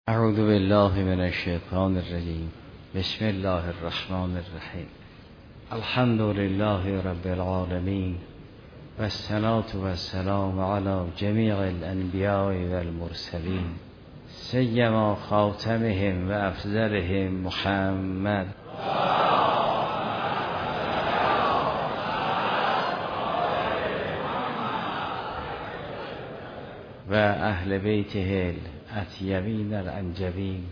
اعوذ بالله من الشیطان الرجیم. بسم الله الرحمن الرحیم. الحمد لله رب العالمین و الصلاة و السلام علی جمیع الانبیاء و المرسلین سیما خاتمهم و افضلهم محمد و اهل بیته الاطیبین الانجبین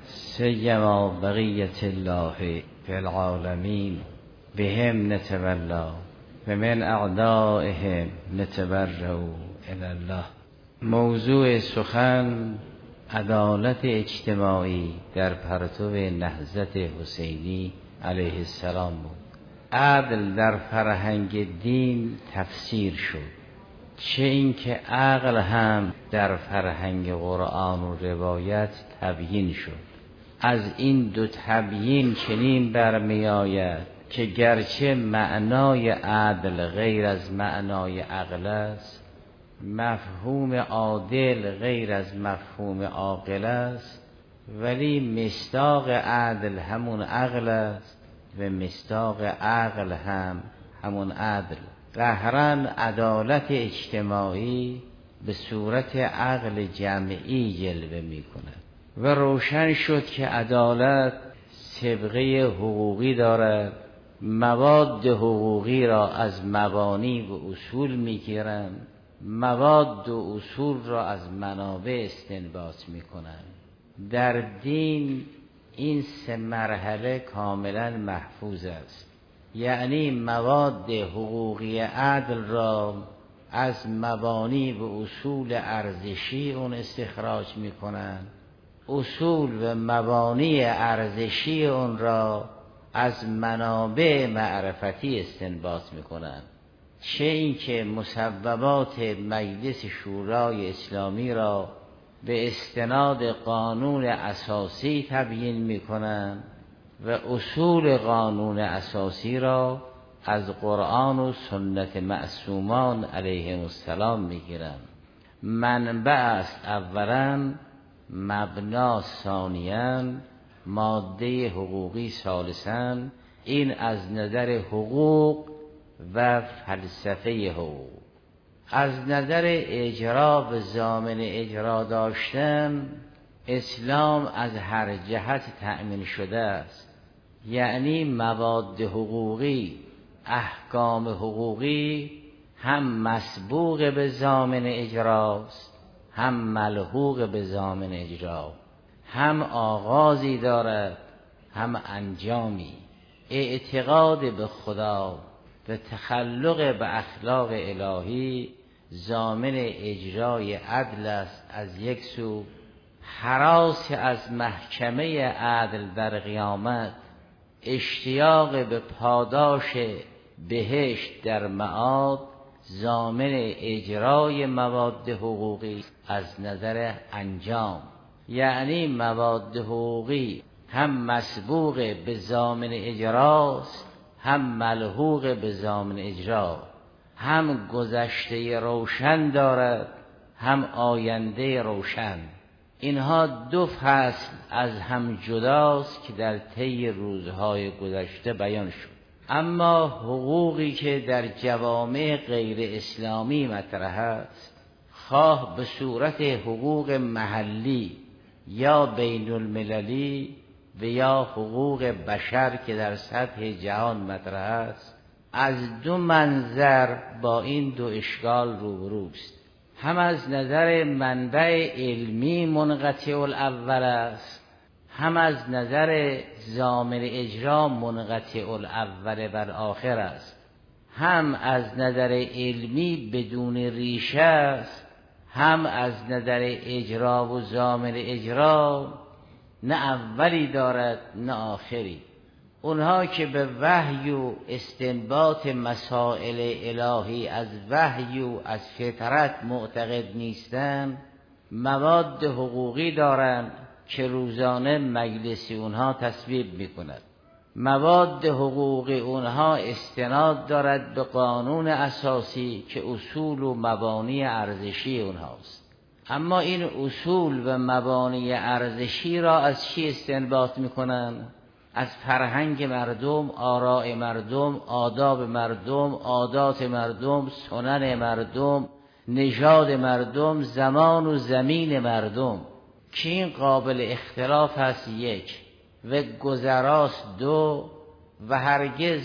سیما بقیة الله فی العالمین بهم نتولا و من اعدائهم نتبرأ الی الله. موضوع سخن عدالت اجتماعی در پرتو نهضت حسینی علیه السلام بود. عدل در فرهنگ دین تفسیر شد، چه اینکه عقل هم در فرهنگ قرآن و روایت تبیین شد. از این دو تبیین چنین برمی آید که گرچه معنای عدل غیر از معنای عقل است، مفهوم عادل غیر از مفهوم عاقل است، ولی مصداق عدل همون عقل است و مصداق عقل هم همون عدل. قهرن عدالت اجتماعی به صورت عقل جمعی جلوه می کند و روشن شد که عدالت سابقه حقوقی دارد. مواد حقوقی را از مبانی و اصول می گیرند، مواد و اصول را از منابع استنباط می کنند. در دین این سه مرحله کاملا محفوظ است، یعنی مواد حقوقی عدل را از مبانی و اصول ارزشی اون استخراج می کنند، اصول و مبانی ارزشی اون را از منابع معرفتی استنباط می کنند. چه اینکه مسببات مجلس شورای اسلامی را به استناد قانون اساسی تبیین می کنند و اصول قانون اساسی را از قرآن و سنت معصومان علیهم السلام میگیرند. منبع است اولا، مبنا ثانیاً، ماده حقوقی ثالثاً. این از نظر حقوق و فلسفه حقوق. از نظر اجرا و ضامن اجرا داشتن، اسلام از هر جهت تأمین شده است، یعنی مواد حقوقی، احکام حقوقی هم مسبوق به ضامن اجراست، هم ملحوق به ضامن اجرا، هم آغازی دارد هم انجامی. اعتقاد به خدا و تخلق به اخلاق الهی ضامن اجرای عدل است از یک سو، هراس از محکمه عدل در قیامت، اشتیاق به پاداش بهشت در معاد ضامن اجرای مواد حقوقی از نظر انجام. یعنی مواد حقوقی هم مسبوق به ضامن اجراست، هم ملحوق به ضامن اجرا، هم گذشته روشن دارد هم آینده روشن. اینها دو فصل از هم جداست که در طی روزهای گذشته بیان شد. اما حقوقی که در جوامع غیر اسلامی مطرح است، خواه به صورت حقوق محلی یا بین المللی و یا حقوق بشر که در سطح جهان مطرح است، از دو منظر با این دو اشکال روبروست. هم از نظر منبع علمی منقطع الاول است، هم از نظر ضامن اجرا منقطع الاول بر آخر است. هم از نظر علمی بدون ریشه است، هم از نظر اجرا و ضامن اجرا نه اولی دارد نه آخری. اونها که به وحی و استنباط مسائل الهی از وحی و از فطرت معتقد نیستند، مواد حقوقی دارند که روزانه مجلس اونها تصویب میکند. مواد حقوقی اونها استناد دارد به قانون اساسی که اصول و مبانی ارزشی اونهاست. اما این اصول و مبانی ارزشی را از چی استنباط میکنن؟ از فرهنگ مردم، آراء مردم، آداب مردم، عادات مردم، سنن مردم، نژاد مردم، زمان و زمین مردم که این قابل اختلاف هست یک و گذراست دو و هرگز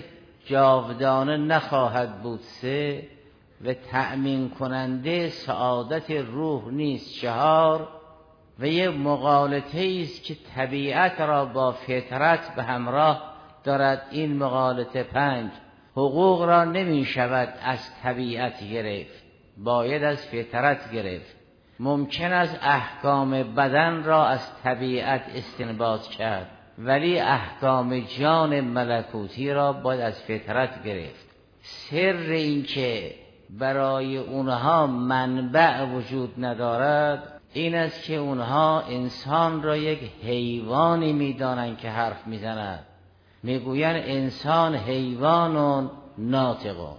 جاودانه نخواهد بود سه و تأمین کننده سعادت روح نیست چهار و یه مغالطه است که طبیعت را با فطرت به همراه دارد این مغالطه پنج حقوق را نمی شود از طبیعت گرفت، باید از فطرت گرفت. ممکن است احکام بدن را از طبیعت استنباط کرد ولی احکام جان ملکوتی را باید از فطرت گرفت. سر این که برای اونها منبع وجود ندارد این است که اونها انسان را یک حیوانی میدانند که حرف میزند، میگویند انسان حیوان ناطقون.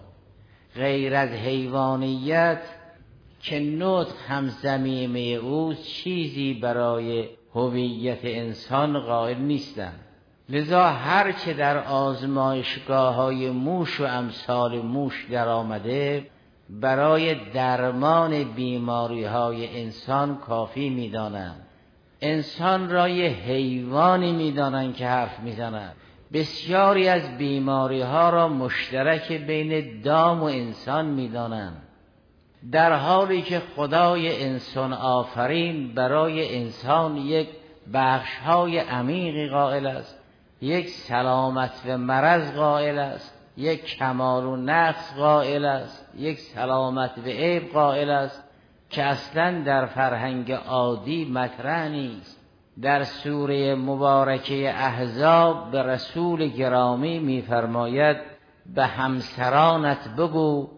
غیر از حیوانیت که نطق هم ضمیمه اوست چیزی برای هویت انسان قائل نیستند. لذا هر چه در آزمایشگاه‌های موش و امثال موش در آمده برای درمان بیماری‌های انسان کافی می‌دانند. انسان را یه حیوانی می‌دانند که حرف می‌زند. بسیاری از بیماری‌ها را مشترک بین دام و انسان می‌دانند، در حالی که خدای انسان آفرین برای انسان یک بخش‌های عمیقی قائل است، یک سلامت و مرض قائل است، یک کمال و نقص قائل است، یک سلامت و عیب قائل است که اصلا در فرهنگ عادی مطرح نیست. در سوره مبارکه احزاب به رسول گرامی می‌فرماید به همسرانت بگو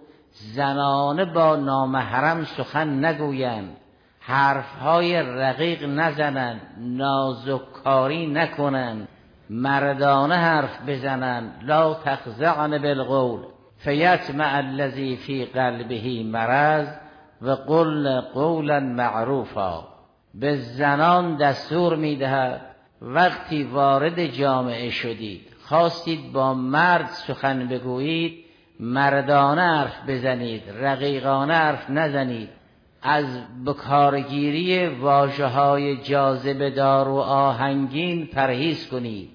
زنانه با نامحرم سخن نگویند، حرفهای رقیق نزنند، نازککاری نکنند، مردانه حرف بزنند، لا تخضعن بالقول فیطمع الذی فی قلبه مرض و قل قولا معروفا. به زنان دستور میدهد وقتی وارد جامعه شدید خواستید با مرد سخن بگویید مردانه حرف بزنید، رقیقانه حرف نزنید، از بکارگیری واژه‌های جاذبه دار و آهنگین پرهیز کنید،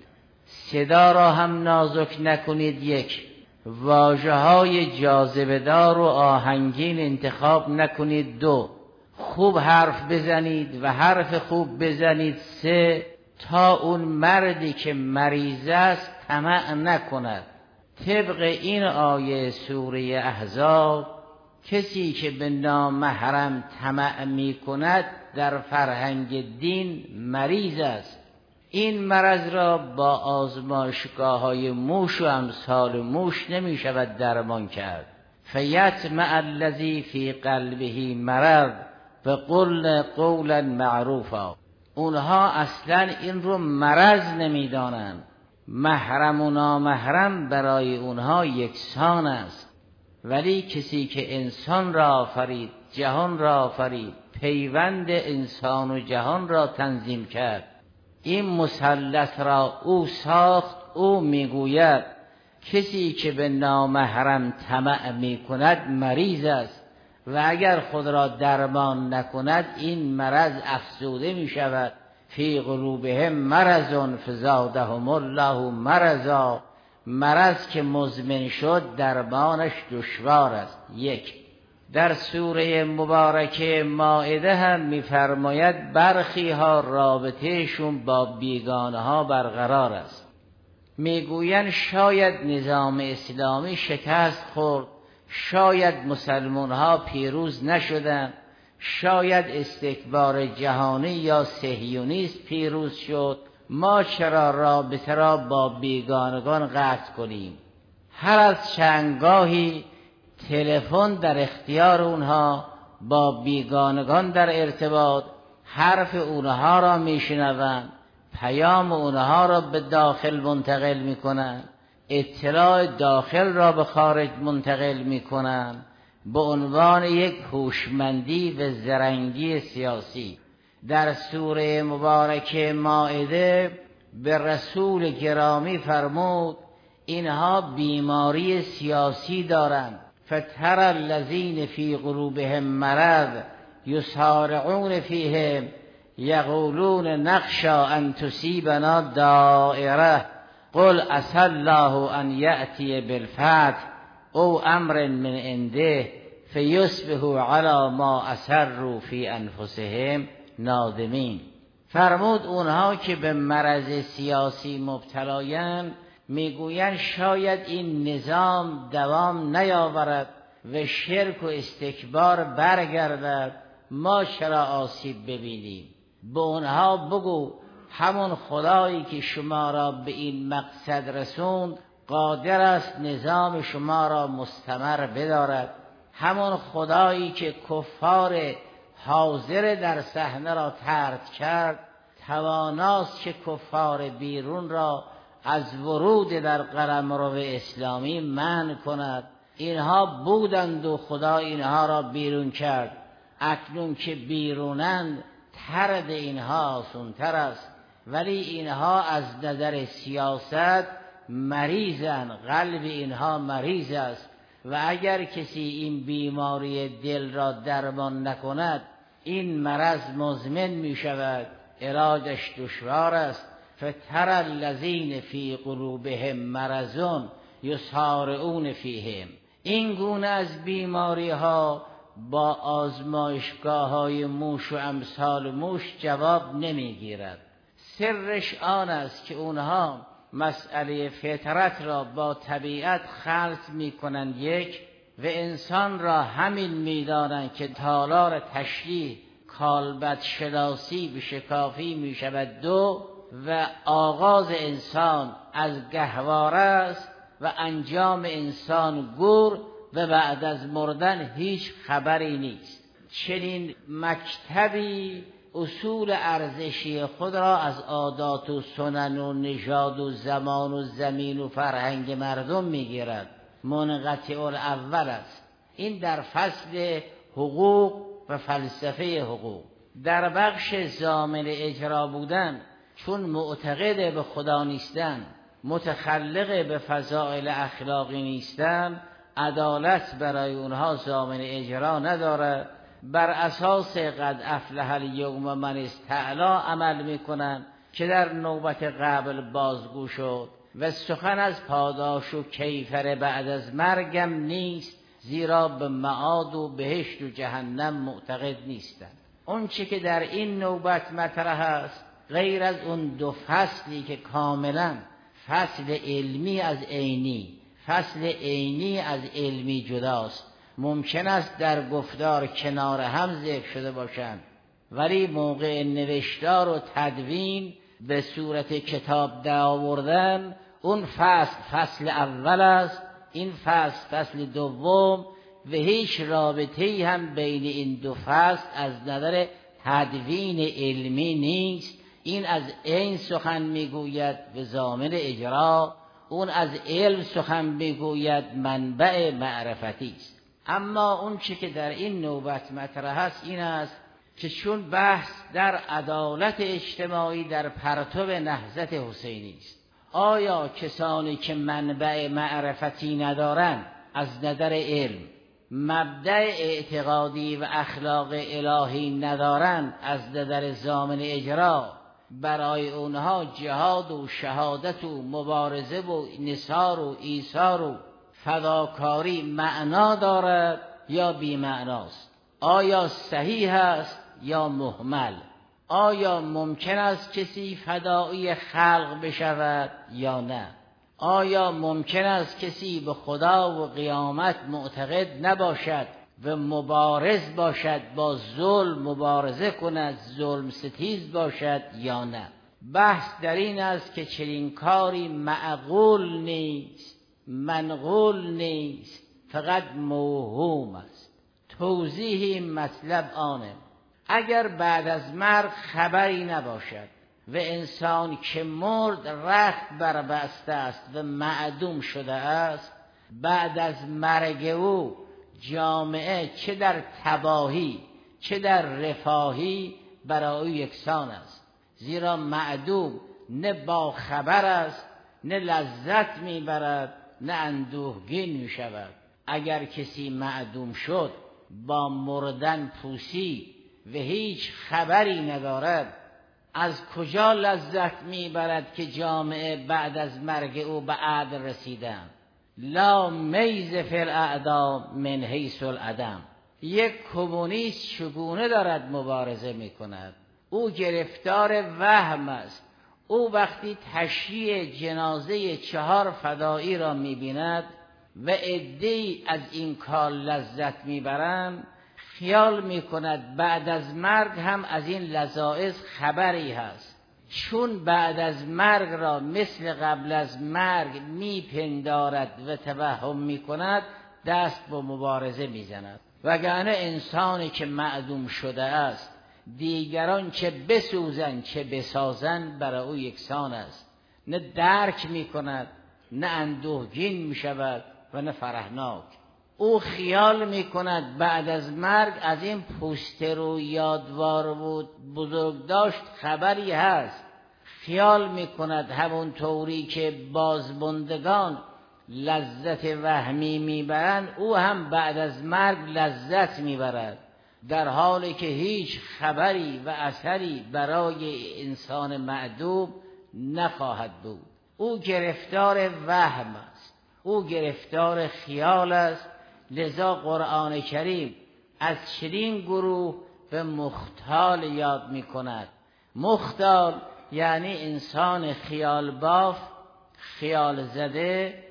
صدا را هم نازک نکنید یک، واژه‌های جاذبه دار و آهنگین انتخاب نکنید دو، خوب حرف بزنید و حرف خوب بزنید سه، تا اون مردی که مریض است طمع نکند. طبق این آیه سوره احزاب کسی که به نامحرم طمع می کند در فرهنگ دین مریض است. این مرض را با آزمایشگاه‌های موش و امثال موش نمی شود درمان کرد. فیطمع الذی فی قلبه مرض و قل قولا معروفا. اونها اصلا این رو مرض نمی دانند. محرم و نامحرم برای اونها یکسان است. ولی کسی که انسان را آفرید، جهان را آفرید، پیوند انسان و جهان را تنظیم کرد، این مثلث را او ساخت، او میگوید کسی که به نامحرم طمع میکند مریض است و اگر خود را درمان نکند این مرض افزوده می شود. فی قلوبهم مرض فزادهم الله مرضا. مرض که مزمن شد درمانش دشوار است. یک. در سوره مبارکه مائده هم می‌فرماید برخی ها رابطهشون با بیگانه ها برقرار است. میگویند شاید نظام اسلامی شکست خورد، شاید مسلمان ها پیروز نشدند، شاید استکبار جهانی یا صهیونیست پیروز شد، ما چرا رابطه را با بیگانگان قطع کنیم؟ هر از چندگاهی تلفن در اختیار اونها، با بیگانگان در ارتباط، حرف اونها را میشنوند، پیام اونها را به داخل منتقل میکنند، اطلاع داخل را به خارج منتقل میکنند به عنوان یک هوشمندی و زرنگی سیاسی. در سوره مبارکه مائده به رسول گرامی فرمود اینها بیماری سیاسی دارند. فتر الذین فی قلوبهم مرض یسارعون فیهم یقولون نخشی ان تصیبنا دائره قل عسی الله ان یأتی بالفتح او امر من عنده فیصبحوا علی ما اسروا فی انفسهم نادمین. فرمود اونها که به مرض سیاسی مبتلایند میگویند شاید این نظام دوام نیاورد و شرک و استکبار برگردد، ما چرا آسیب ببینیم؟ به اونها بگو همون خدایی که شما را به این مقصد رسوند قادر است نظام شما را مستمر بدارد. همون خدایی که کفار حاضر در صحنه را طرد کرد تواناست که کفار بیرون را از ورود در قلمرو اسلامی منع کند. اینها بودند و خدا اینها را بیرون کرد. اکنون که بیرونند طرد اینها آسان‌تر است، ولی اینها از نظر سیاست مریضند، قلب اینها مریض است و اگر کسی این بیماری دل را درمان نکند این مرض مزمن می شود، علاجش دشوار است. فتر الذین فی قلوبهم مرض یسارعون فیهم. این گونه از بیماری ها با آزمایشگاه های موش و امثال موش جواب نمی گیرد. سرش آن است که اونها مسئله فطرت را با طبیعت خلط می کنند یک و انسان را همین می دانند که تالار تشریح کالبد شناسی به شکافی می شود دو و آغاز انسان از گهواره است و انجام انسان گور و بعد از مردن هیچ خبری نیست. چنین مکتبی اصول ارزشی خود را از عادات و سنن و نژاد و زمان و زمین و فرهنگ مردم میگیرد. منقطع الاول است. این در فصل حقوق و فلسفه حقوق. در بخش ضامن اجرا بودن چون معتقد به خدا نیستن، متخلق به فضائل اخلاقی نیستن، عدالت برای اونها ضامن اجرا نداره. بر اساس قد افلح الیوم من استعلی عمل میکنن که در نوبت قبل بازگو شد و سخن از پاداش و کیفر بعد از مرگم نیست، زیرا به معاد و بهشت و جهنم معتقد نیستند. اون چه که در این نوبت مطرح است غیر از اون دو فصلی که کاملا فصل علمی از عینی، فصل عینی از علمی جداست. ممکن است در گفتار کنار هم ذکر شده باشند ولی موقع نوشتار و تدوین به صورت کتاب در آوردن اون فصل اول است، این فصل دوم و هیچ رابطه‌ای هم بین این دو فصل از نظر تدوین علمی نیست. این از عین سخن میگوید به ضامن اجرا، اون از علم سخن میگوید منبع معرفتی است. اما اون چه که در این نوبت مطرح است این است که چون بحث در عدالت اجتماعی در پرتو نهضت حسینی است، آیا کسانی که منبع معرفتی ندارند از نظر علم، مبدأ اعتقادی و اخلاق الهی ندارند از نظر ضامن اجرا، برای اونها جهاد و شهادت و مبارزه و نثار و ایثار و فداکاری معنا دارد یا بی معناست؟ آیا صحیح است یا مهمل؟ آیا ممکن است کسی فدایی خلق بشود یا نه؟ آیا ممکن است کسی به خدا و قیامت معتقد نباشد و مبارز باشد، با ظلم مبارزه کند، ظلم ستیز باشد یا نه؟ بحث در این است که چنین کاری معقول نیست، منقول نیست، فقط موهوم است. توضیح این مطلب آنه اگر بعد از مرگ خبری نباشد و انسان که مرد رخت بربسته است و معدوم شده است، بعد از مرگ او جامعه چه در تباهی چه در رفاهی برای او یکسان است، زیرا معدوم نه با خبر است، نه لذت میبرد، نه اندوهگین میشود. اگر کسی معدوم شد، با مردن پوسی و هیچ خبری ندارد، از کجا لذت میبرد که جامعه بعد از مرگ او به عدل رسیدند؟ لا میز فی الاعدام من حیث العدم. یک کمونیست چگونه دارد مبارزه میکند؟ او گرفتار وهم است. او وقتی تشییع جنازه 4 فدایی را میبیند و عده‌ای از این کار لذت میبرند، خیال میکند بعد از مرگ هم از این لذائذ خبری هست. چون بعد از مرگ را مثل قبل از مرگ میپندارد و توهم میکند، دست به مبارزه میزند. وگرنه انسانی که معدوم شده است، دیگران چه بسوزن چه بسازن برای او یکسان است. نه درک میکند، نه اندوهگین میشود و نه فرحناک. او خیال میکند بعد از مرگ از این پوستر و یادوار و بزرگداشت خبری هست. خیال میکند همون طوری که بازماندگان لذت وهمی میبرند، او هم بعد از مرگ لذت میبرد، در حالی که هیچ خبری و اثری برای انسان معدوم نخواهد بود. او گرفتار وهم است، او گرفتار خیال است. لذا قرآن کریم از چنین گروه به مختال یاد می کند. مختال یعنی انسان خیال باف، خیال زده،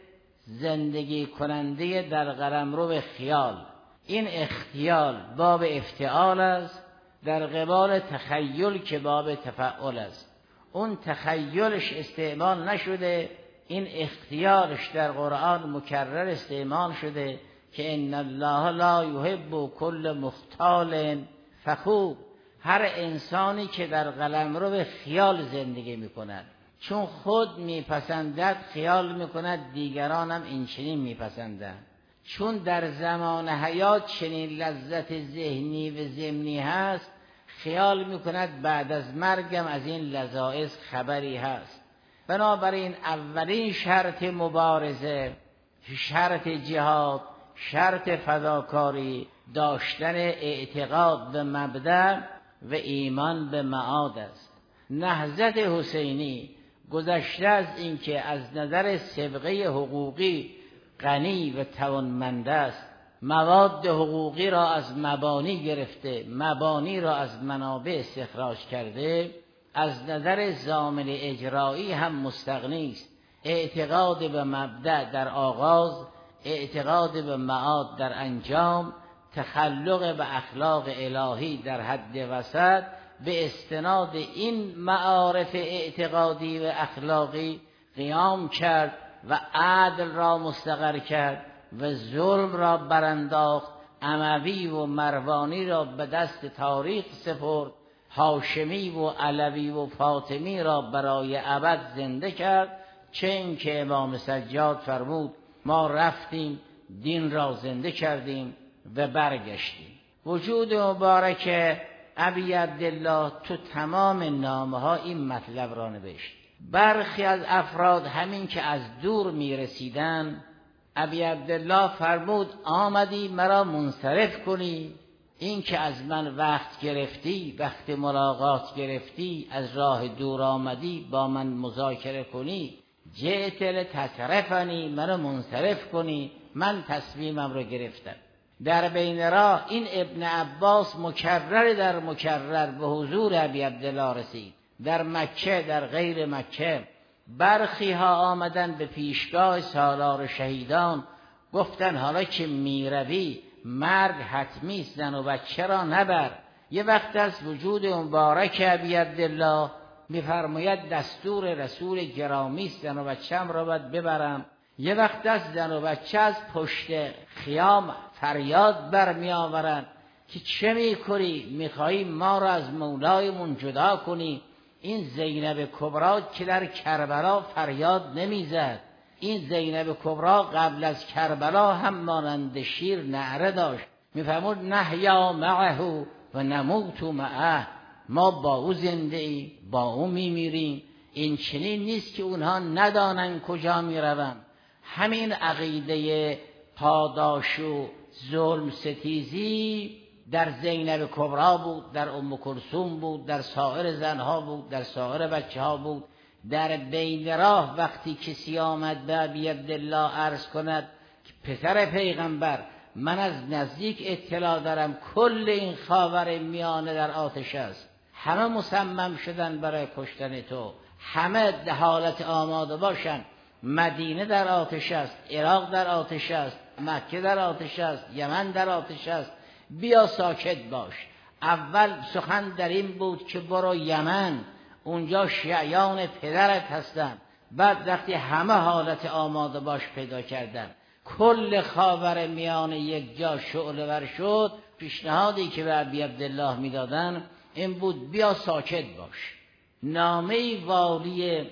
زندگی کننده در قلمرو خیال. این اختیال باب افتعال است در قبال تخیل که باب تفعل است. اون تخیلش استعمال نشده، این اختیارش در قرآن مکرر استعمال شده که ان الله لا یحب کل مختال فخور. هر انسانی که در قلمرو خیال زندگی میکند، چون خود میپسندد خیال میکند دیگران هم این چنین میپسندند. چون در زمان حیات چنین لذت ذهنی و ضمنی هست، خیال میکند بعد از مرگم از این لذائذ خبری هست. بنابراین اولین شرط مبارزه، شرط جهاد، شرط فداکاری، داشتن اعتقاد به مبدأ و ایمان به معاد است. نهضت حسینی گذشته از اینکه از نظر سابقه حقوقی غنی و توانمند است، مواد حقوقی را از مبانی گرفته، مبانی را از منابع استخراج کرده، از نظر ضامن اجرایی هم مستغنی است. اعتقاد به مبدأ در آغاز، اعتقاد به معاد در انجام، تخلق به اخلاق الهی در حد وسط، به استناد این معارف اعتقادی و اخلاقی قیام کرد و عدل را مستقر کرد و ظلم را برانداخت، اموی و مروانی را به دست تاریخ سپرد، هاشمی و علوی و فاطمی را برای ابد زنده کرد. چه این که امام سجاد فرمود ما رفتیم دین را زنده کردیم و برگشتیم. وجود مبارک ابی عبدالله تو تمام نامه ها این مطلب را نوشت. برخی از افراد همین که از دور می رسیدن، ابی عبدالله فرمود آمدی مرا منصرف کنی، این که از من وقت گرفتی، وقت ملاقات گرفتی، از راه دور آمدی با من مذاکره کنی، جئت لتصرفنی، مرا منصرف کنی، من تصمیمم رو گرفتم. در بین راه این ابن عباس مکرر در مکرر به حضور ابی عبدالله رسید، در مکه، در غیر مکه. برخی ها آمدن به پیشگاه سالار شهیدان، گفتن حالا که میروی مرگ حتمی است، زن و بچه را نبر. یه وقت از وجود مبارک ابی عبدالله میفرماید دستور رسول گرامی است، زن و بچه‌ام را باید ببرم. یه وقت از زن و بچه از پشت خیام فریاد برمی آورند که چه میکنی؟ میخوایی ما را از مولایمون جدا کنی؟ این زینب کبرا که در کربلا فریاد نمیزد، این زینب کبرا قبل از کربلا هم مانند شیر نعره داشت، میفرمود نحیا معه و نموت معه، ما با او زنده ای، با او میمیریم. این چنین نیست که اونها ندانن کجا میروند. همین عقیده پاداش و ظلم ستیزی در زینب کبرا بود، در ام کلثوم بود، در سایر زنها بود، در سایر بچه ها بود. در بین راه وقتی کسی آمد به ابی عبدالله عرض کند که پسر پیغمبر من از نزدیک اطلاع دارم کل این خاور میانه در آتش است، همه مصمم شدن برای کشتن تو، همه در حالت آماده باشن، مدینه در آتش است، عراق در آتش است، مکه در آتش است، یمن در آتش است، بیا ساکت باش. اول سخن در این بود که برو یمن، اونجا شیعیان پدرت هستن. بعد وقتی همه حالت آماده باش پیدا کردن، کل خاور میانه یک جا شعله ور شد، پیشنهادی که به ابی عبدالله میدادن این بود بیا ساکت باش. نامه والی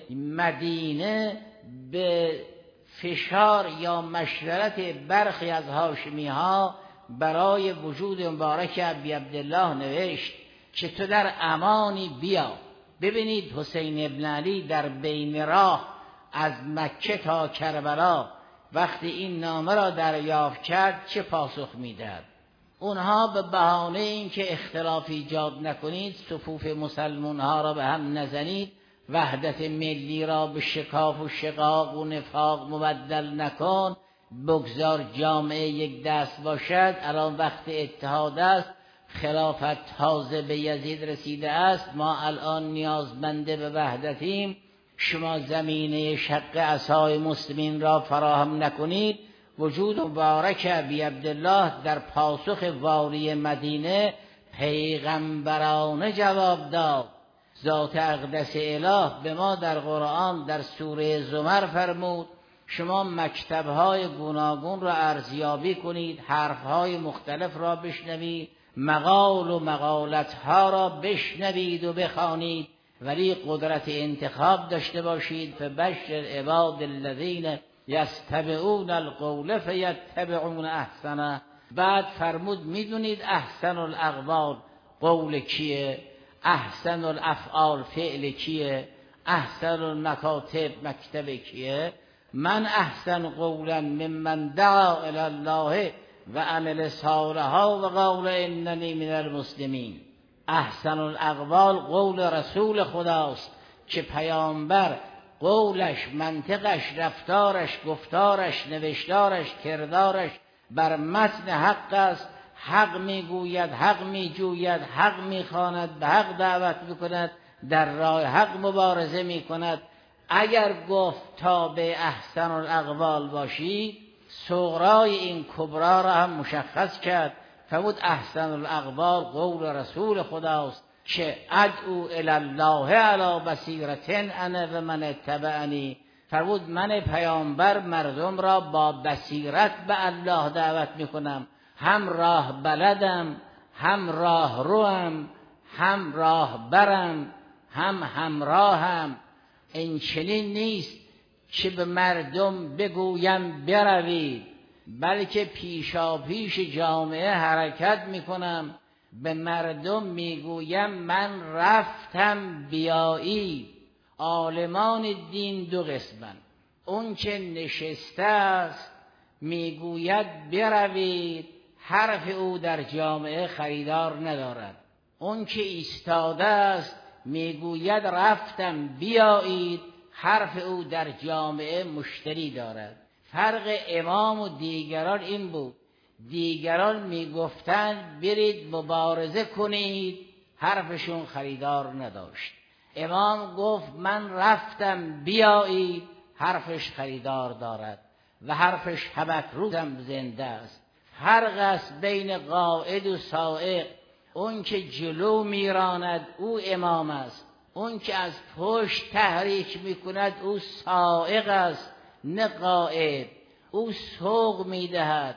مدینه به فشار یا مشورت برخی از هاشمی ها برای وجود مبارک ابی عبدالله نوشت که تو در امانی بیا. ببینید حسین ابن علی در بین راه از مکه تا کربلا وقتی این نامه را دریافت کرد چه پاسخ میدهد؟ اونها به بهانه اینکه اختلاف ایجاد نکنید، صفوف مسلمان ها را به هم نزنید، وحدت ملی را به شکاف و شقاق و نفاق مبدل نکن، بگذار جامعه یک دست باشد، الان وقت اتحاد است، خلافت تازه به یزید رسیده است، ما الان نیازمنده به وحدتیم، شما زمینه شق عصای مسلمین را فراهم نکنید. وجود مبارک ابی عبدالله در پاسخ والی مدینه پیغمبرانه جواب داد. ذات اقدس اله به ما در قرآن در سوره زمر فرمود شما مکتب‌های گوناگون را ارزیابی کنید، حرف‌های مختلف را بشنوید، مقال و مقالت‌ها را بشنوید و بخوانید، ولی قدرت انتخاب داشته باشید. فبشر عباد الذین یستبعون القول فیتبعون احسنه. بعد فرمود میدونید احسن الاقوال قول کیه، احسن الافعال فعل کیه، احسن المکاتب مکتب کیه؟ من احسن قولا ممن دعا الی الله و عمل صالحا و قال اننی من المسلمین. احسن الاقوال قول رسول خداست که پیامبر قولش، منطقش، رفتارش، گفتارش، نوشتارش، کردارش بر متن حق است. حق میگوید، حق میجوید، حق میخواند، به حق دعوت میکند، در راه حق مبارزه میکند. اگر گفت تا به احسن الاقوال باشی، صغرای این کبرا را هم مشخص کرد. فرمود احسن الاقوال قول رسول خداست که ادعو الی الله علی بصیرة انا و من اتبعنی. فرمود من پیامبر مردم را با بصیرت به الله دعوت میکنم، هم راه بلدم، هم راه روم، هم راه برم، هم همراهم. این چنین نیست که به مردم بگویم بروید، بلکه پیشا پیش جامعه حرکت میکنم، به مردم میگویم من رفتم بیایی. عالمان دین دو قسمن، اون که نشسته است میگوید بروید، حرف او در جامعه خریدار ندارد. اون که ایستاده است میگوید رفتم بیایید، حرف او در جامعه مشتری دارد. فرق امام و دیگران این بود، دیگران میگفتند برید مبارزه کنید، حرفشون خریدار نداشت. امام گفت من رفتم بیایید، حرفش خریدار دارد و حرفش همک روزم زنده است. فرق است بین قائد و سائق. اون که جلو میراند او امام است، اون که از پشت تحریک میکند او سائق است نه قائد. او سوق میدهد،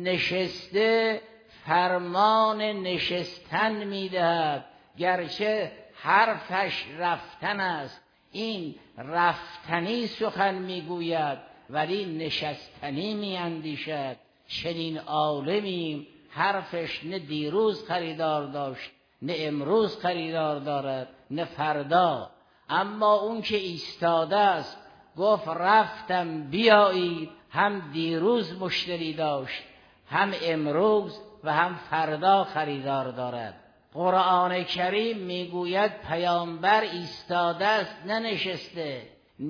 نشسته فرمان نشستن میدهد، گرچه حرفش رفتن است. این رفتنی سخن میگوید، ولی نشستنی می اندیشد. چنین عالمیم حرفش نه دیروز خریدار داشت، نه امروز خریدار دارد، نه فردا. اما اون که ایستاده است گفت رفتم بیایید، هم دیروز مشتری داشت، هم امروز و هم فردا خریدار دارد. قرآن کریم میگوید پیامبر ایستاده است، ننشسته.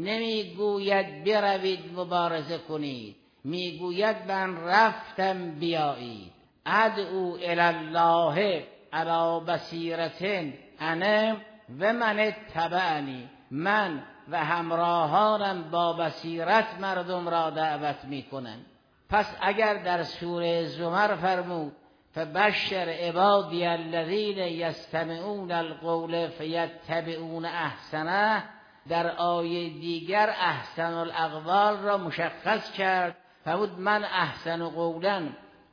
نمیگوید بروید مبارزه کنید، میگوید من رفتم بیایید. ادعو الی الله علی بصیرة انا و من اتبعنی، من و همراهانم با بصیرت مردم را دعوت میکنند. پس اگر در سوره زمر فرمود فبشر عبادی الذین یستمعون القول فیتبعون احسنه، در آیه دیگر احسن الاقوال را مشخص کرد. فرمود من احسن قولا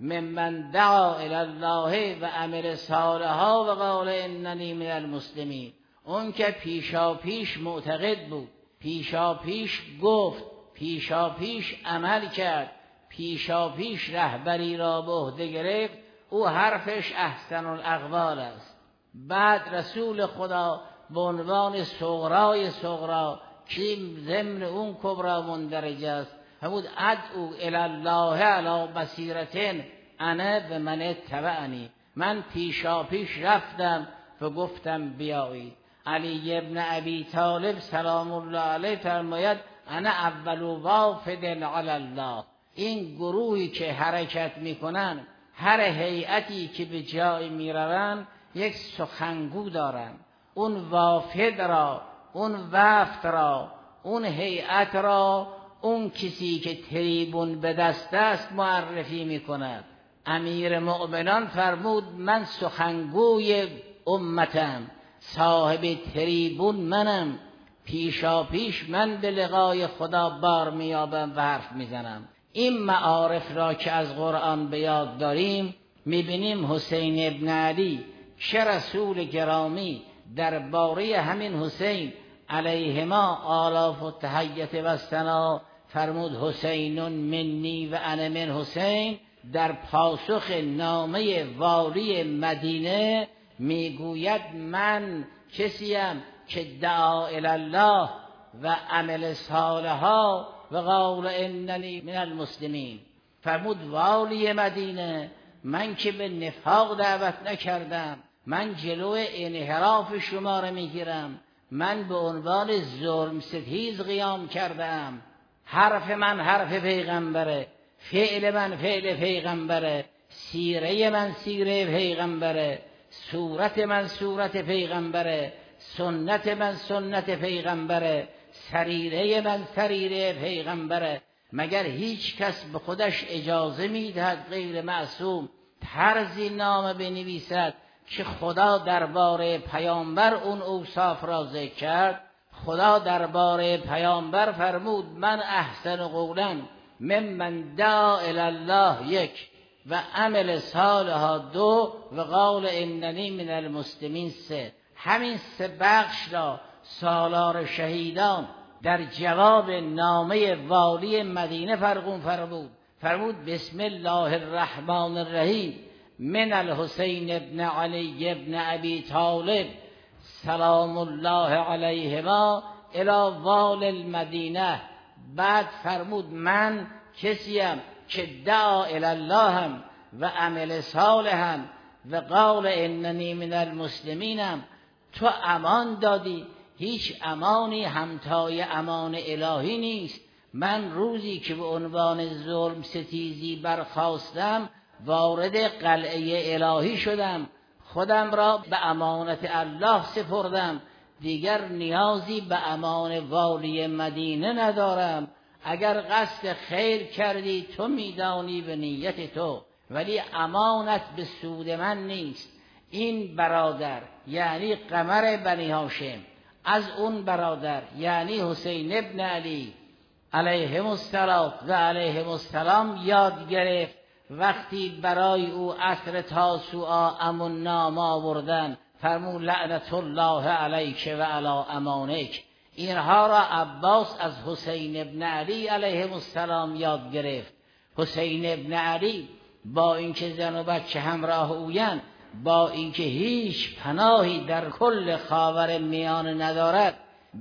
ممن دعا الی الله و عمل صالحا و قال اننی من المسلمین. اون که پیشا پیش معتقد بود، پیشا پیش گفت، پیشا پیش عمل کرد، پیشا پیش رهبری را به عهده گرفت، او حرفش احسن الاقوال است. بعد رسول خدا به عنوان صغرای صغرا که ضمن اون کبرا مندرج است فرمود ادعو الی الله علی بصیرة انا و من اتبعنی، من پیشا پیش رفتم و گفتم بیایید. علی ابن ابی طالب سلام الله علیه فرماید انا اول وافد علی الله. این گروهی که حرکت میکنن، هر هیئتی که به جای میروند یک سخنگو دارن. اون وافد را، اون وفد را، اون هیئت را اون کسی که تریبون به دست است معرفی میکند. امیر مؤمنان فرمود من سخنگوی امتم، صاحب تریبون منم، پیشا پیش من به لقای خدا بار میابم و حرف میزنم. این معارف را که از قرآن به یاد داریم میبینیم حسین ابن علی که رسول گرامی درباره همین حسین علیهما آلاف و تحیت و ثنا فرمود حسین منی و انا من حسین. در پاسخ نامه والی مدینه میگوید من کسیم که دعا الی الله و عمل صالحا و قال اننی من المسلمین. فرمود والی مدینه من که به نفاق دعوت نکردم، من جلو انحراف شما را میگیرم، من به عنوان ظلم ستیز قیام کردم، حرف من حرف پیغمبره، فعل من فعل پیغمبره، سیره من سیره پیغمبره، صورت من صورت پیغمبره، سنت من سنت پیغمبره، سریره من سریره پیغمبره. مگر هیچ کس به خودش اجازه میدهد غیر معصوم طرزی نامه بنویسد که خدا درباره پیامبر اون اوصاف را ذکر کرد؟ خدا درباره پیامبر فرمود من احسن قولا ممن دعا الی الله یک و عمل صالحا دو و قال اننی من المسلمین سه. همین سه بخش را سالار شهیدان در جواب نامه والی مدینه فرمود بسم الله الرحمن الرحیم من الحسین ابن علی ابن ابی طالب سلام الله علیهما الی وال المدینه. بعد فرمود من کسیم که دعا الی اللهم و عمل صالحا و قال اننی من المسلمینم. تو امان دادی، هیچ امانی همتای امان الهی نیست. من روزی که به عنوان ظلم ستیزی برخاستم وارد قلعه الهی شدم، خودم را به امانت الله سپردم، دیگر نیازی به امان والی مدینه ندارم. اگر قصد خیر کردی تو میدانی به نیت تو، ولی امانت به سود من نیست. این برادر یعنی قمر بنی هاشم از اون برادر یعنی حسین ابن علی علیهم السلام و علیهم السلام یاد گرفت. وقتی برای او عصر تاسوعا امون نام آوردن فرمود لعنت الله علیک و علی امانک. اینها را عباس از حسین ابن علی علیه السلام یاد گرفت. حسین ابن علی با اینکه زن و بچه همراه اویند، با اینکه هیچ پناهی در کل خاور میانه ندارد،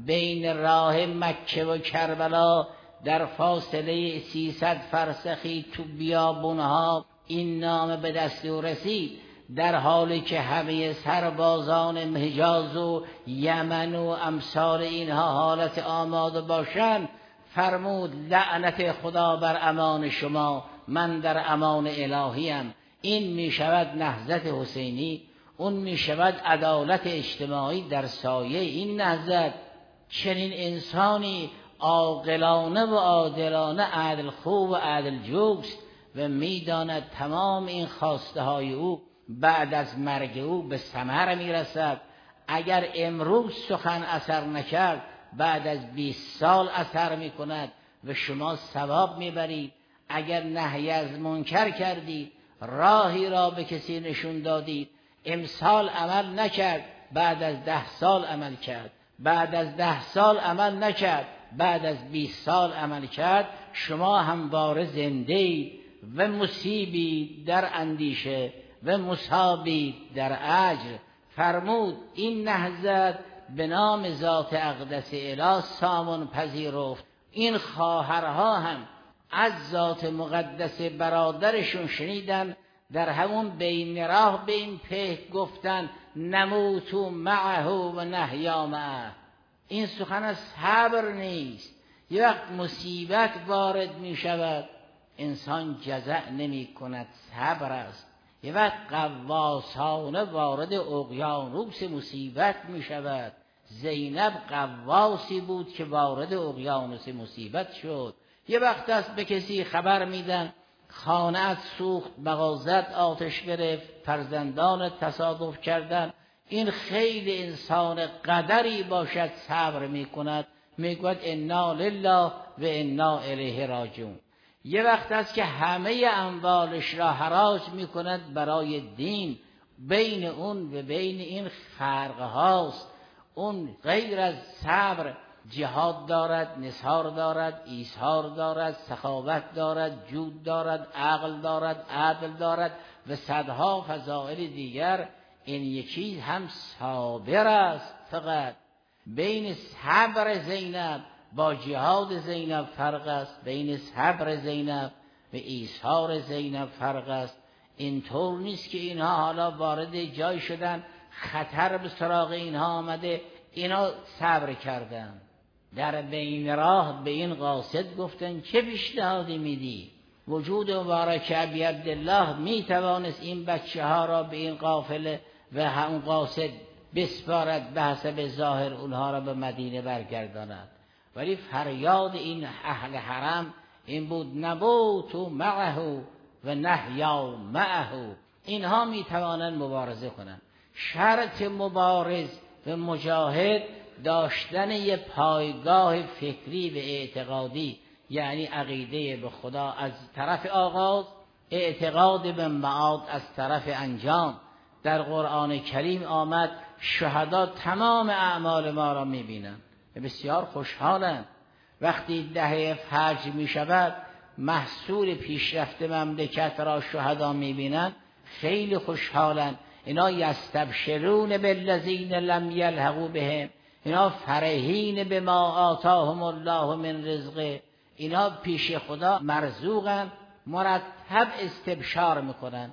بین راه مکه و کربلا در فاصله 300 فرسخی تو بیابونها این نامه به دست او رسید، در حالی که همه سربازان حجاز و یمن و امثال اینها حالت آماده باشند، فرمود لعنت خدا بر امان شما، من در امان الهیم. این می شود نهضت حسینی، اون می شود عدالت اجتماعی در سایه این نهضت. چنین انسانی عاقلانه و عادلانه عدل خوب و عدل جوست و می داند تمام این خواسته های او بعد از مرگ او به ثمر می رسد. اگر امروز سخن اثر نکرد، بعد از 20 سال اثر می کند و شما ثواب می برید. اگر نهی از منکر کردید، راهی را به کسی نشون دادید، امسال عمل نکرد، بعد از 10 سال عمل کرد، بعد از 10 سال عمل نکرد، بعد از 20 سال عمل کرد، شما همواره زنده و مصیبی در اندیشه و مصابی در اجر. فرمود این نهضت به نام ذات اقدس اله سامون پذیرفت. این خواهرها هم از ذات مقدس برادرشون شنیدن، در همون بین راه به این پیک گفتن نموت معه و نحیا معه. این سخن از صبر نیست. یک وقت مصیبت وارد می شود، انسان جزع نمی کند، صبر است. یک وقت غواصانه وارد اقیانوس مصیبت می شود. زینب غواصی بود که وارد اقیانوس مصیبت شد. یه وقت است به کسی خبر میدن خانه‌ات سوخت، مغازت آتش گرفت، فرزندان تصادف کردن. این خیلی انسان قدری باشد صبر میکند، میگوید انا لله و انا الیه راجعون. یه وقت است که همه اموالش را حراج میکند برای دین. بین اون و بین این فرق هاست. اون غیر از صبر جهاد دارد، نثار دارد، ایثار دارد، سخاوت دارد، جود دارد، عقل دارد، عدل دارد و صدها فضائل دیگر. این یکی هم صابر است. فقط بین صبر زینب با جهاد زینب فرق است، بین صبر زینب و ایثار زینب فرق است. اینطور نیست که اینها حالا وارد جای شدن، خطر به سراغ اینها آمده، اینا صبر کردن. در بین راه به این قاصد گفتن چه پیشنهادی میدی؟ وجود مبارک ابی عبدالله میتوانست این بچه ها را به این قافله و هم قاصد بسپارد، به حسب ظاهر اونها را به مدینه برگرداند. ولی فریاد این اهل حرم این بود نبوت معه و نحیا معه. اینها میتوانند مبارزه کنند. شرط مبارز و مجاهد داشتن یه پایگاه فکری و اعتقادی، یعنی عقیده به خدا از طرف آغاز، اعتقاد به معاد از طرف انجام. در قرآن کریم آمد شهدا تمام اعمال ما را میبینند و بسیار خوشحالند. وقتی دهه فجر می شود محصول پیشرفت مملکت را شهدا میبینند، خیلی خوشحالند. اینا یستبشرون بالذین لم یلحقوا بهم، اینا فرحین بما آتاهم الله من رزقه، اینا پیش خدا مرزوقن، مرتب استبشار میکنن.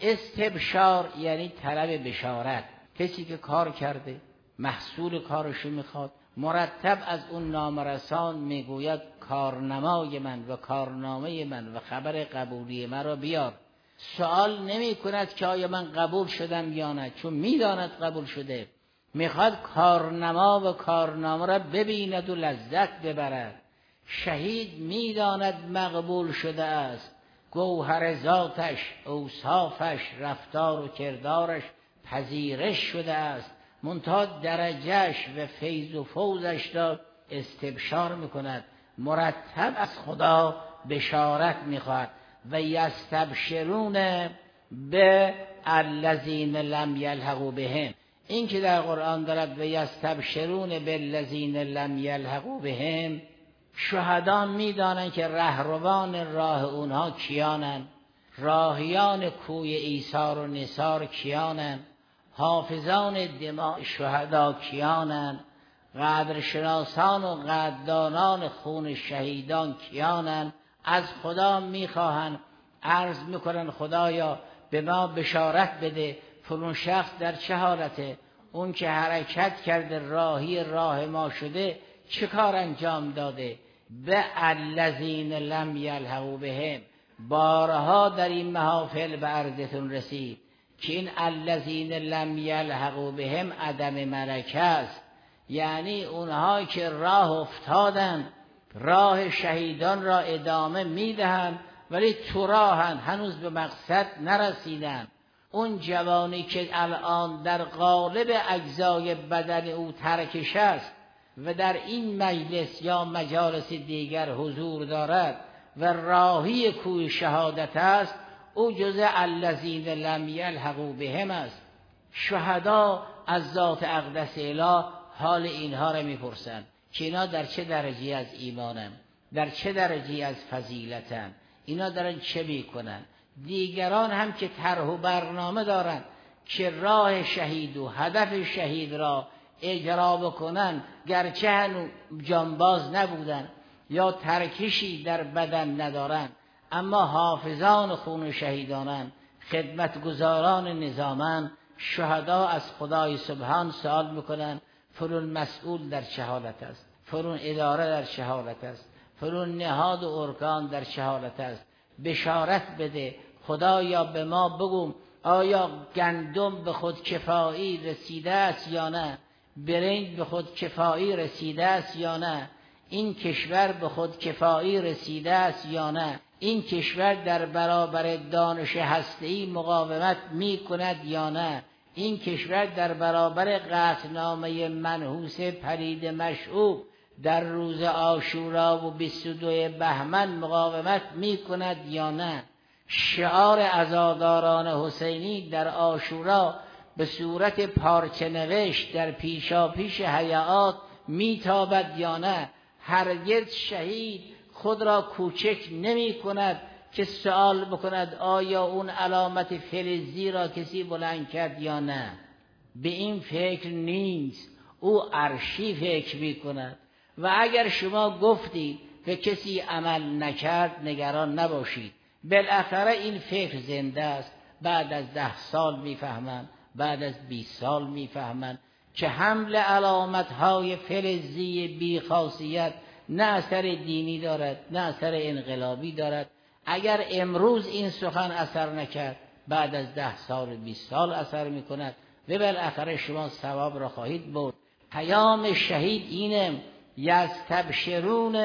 استبشار یعنی طلب بشارت. کسی که کار کرده محصول کارشو میخواد، مرتب از اون نامرسان میگوید کارنمای من و کارنامه من و خبر قبولی من را بیار. سوال نمی کند که آیا من قبول شدم یا نه، چون میداند قبول شده. میخواد کارنما و کارنامه را ببیند و لذت ببرد. شهید میداند مقبول شده است، گوهر ذاتش، اوصافش، رفتار و کردارش پذیرش شده است، منتها درجهش و فیض و فوزش را استبشار میکند. مرتب از خدا بشارت میخواد. و یستبشرون به الذین لم یلحقوا بهم، این که در قرآن دارد و یستبشرون بالذین لم یلحقوا بهم، شهدا میدانند که رهروان راه اونها کیانند، راهیان کوی ایثار و نثار کیانند، حافظان دماء شهدا کیانند، قدرشناسان و قدردانان خون شهیدان کیانند. از خدا میخواهند، عرض میکنن خدایا به ما بشارت بده فلان شخص در چه حالته، اون که حرکت کرده راهی راه ما شده چه کار انجام داده. به الذین لم یلحقوا بهم، بارها در این محافل به عرضتون رسید که این الذین لم یلحقوا بهم عدم ملکه است، یعنی اونها که راه افتادن، راه شهیدان را ادامه میدهند ولی تو راهن، هنوز به مقصد نرسیدن. اون جوانی که الان در قالب اجزای بدن او ترکش است و در این مجلس یا مجالس دیگر حضور دارد و راهی کوی شهادت است، او جزء الذین لم یلحقوا بهم است. شهدا از ذات اقدس اله حال اینها را میپرسند که اینا در چه درجه از ایمانن، در چه درجه از فضیلتن، اینا دارن چه میکنن. دیگران هم که طرح و برنامه دارن که راه شهید و هدف شهید را اجرا بکنن، گرچه هنوز جانباز نبودن یا ترکشی در بدن ندارن، اما حافظان خون شهیدانن، خدمتگزاران نظامن، شهدا از خدای سبحان سوال میکنن فلان مسئول در چه حالت است، فلان اداره در چه حالت است، فلان نهاد و ارکان در چه حالت است. بشارت بده خدایا، به ما بگو آیا گندم به خود کفایی رسیده است یا نه، برنج به خود کفایی رسیده است یا نه، این کشور به خود کفایی رسیده است یا نه، این کشور در برابر دانش هسته‌ای مقاومت می کند یا نه، این کشور در برابر قطعنامه منحوس پلید مشعوب در روز عاشورا و 22 بهمن مقاومت می کند یا نه، شعار عزاداران حسینی در عاشورا به صورت پارچه نوشت در پیشاپیش حیات می تابد یا نه. هرگز شهید خود را کوچک نمی کند که سوال بکند آیا اون علامت فلزی را کسی بلند کرد یا نه. به این فکر نیست، او عرشی فکر می کند. و اگر شما گفتید که کسی عمل نکرد نگران نباشید، بالاخره این فکر زنده است. بعد از 10 سال میفهمند، بعد از 20 سال میفهمند که حمل علامتهای فلزی بی خاصیت نه اثر دینی دارد نه اثر انقلابی دارد. اگر امروز این سخن اثر نکرد، بعد از 10 سال 20 سال اثر میکند و بالاخره شما ثواب را خواهید برد. پیام شهید اینه یستبشرون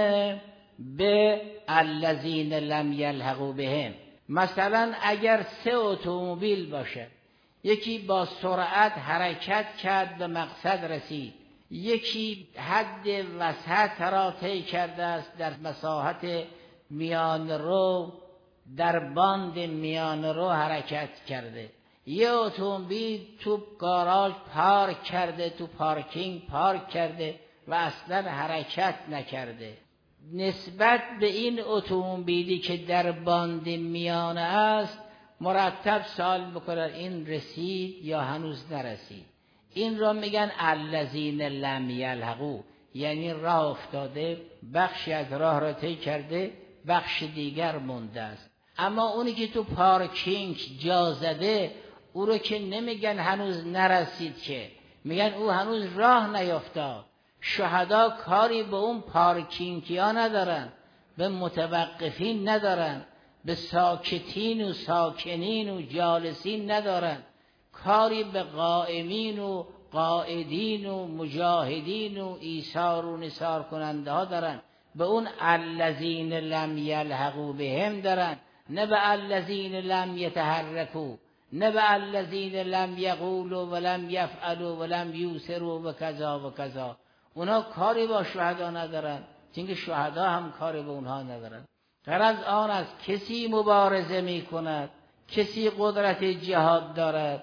به الذین لم یلحقوا بهم. مثلا اگر 3 اتومبیل باشه، یکی با سرعت حرکت کرد به مقصد رسید، یکی حد وسط را طی کرده است در مساحت میان رو، در باند میان رو حرکت کرده، یه اتومبیل تو گاراژ پارک کرده، تو پارکینگ پارک کرده و اصلا حرکت نکرده. نسبت به این اتومبیلی که در باند میانه است مرتب سوال بکنن این رسید یا هنوز نرسید. این را میگن الذین لم یلحقوا، یعنی راه افتاده، بخشی از راه را طی کرده، بخش دیگر مونده است. اما اونی که تو پارکینگ جا زده، او رو که نمیگن هنوز نرسید، که میگن او هنوز راه نیافتاد. شهدا کاری به اون پارکینگیا ندارن، به متوقفین ندارن، به ساکتین و ساکنین و جالسین ندارن، کاری به قائمین و قائدین و مجاهدین و ایثار و نثار کننده ها دارن، به اون الذین لم یلحقوا بهم دارن، نه به الذین لم یتحرکوا، نه به الذین لم یقولوا ولم یفعلوا ولم یوسروا و کذا و کذا. اونا کاری با شهدا ندارن، چون شهدا هم کاری به اونها ندارن. غرض آن است کسی مبارزه می کند، کسی قدرت جهاد دارد،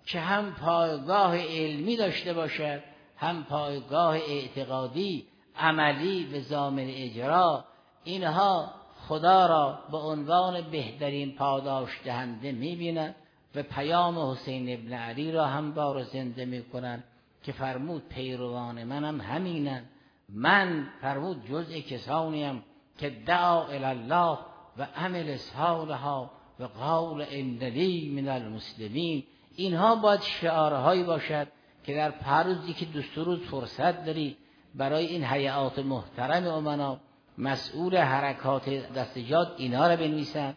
که هم پایگاه علمی داشته باشد، هم پایگاه اعتقادی عملی به ضامن اجرا. اینها خدا را به عنوان بهترین پاداش دهنده می‌بینند و پیام حسین ابن علی را هم بار زنده می‌کنند که فرمود پیروان منم همینند. من فرمود جزء کسانیم که دعا الی الله و عمل صالحا و قال اننی من المسلمین. اینها باید شعارهایی باشد که در روزی که 2 روز فرصت دارید برای این هیئات محترم امنا مسئول حرکات دستجات اینا را بنویسند،